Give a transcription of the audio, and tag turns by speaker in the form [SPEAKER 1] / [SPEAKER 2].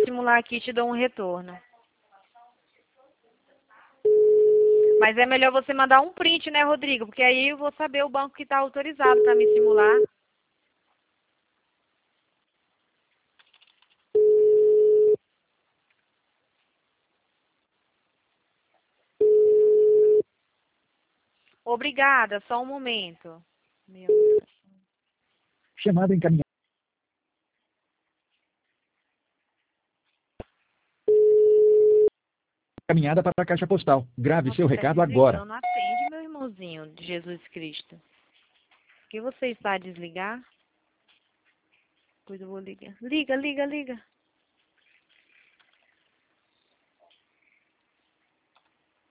[SPEAKER 1] simular aqui e te dou um retorno. Mas é melhor você mandar um print, né, Rodrigo? Porque aí eu vou saber o banco que está autorizado para me simular. Obrigada, só um momento. Meu Deus.
[SPEAKER 2] Chamada encaminhada. Encaminhada para a caixa postal. Grave seu
[SPEAKER 1] Nossa, tá
[SPEAKER 2] recado agora.
[SPEAKER 1] desligando. Atende, meu irmãozinho de Jesus Cristo. Por que você está a desligar? Pois eu vou ligar. Liga, liga, liga.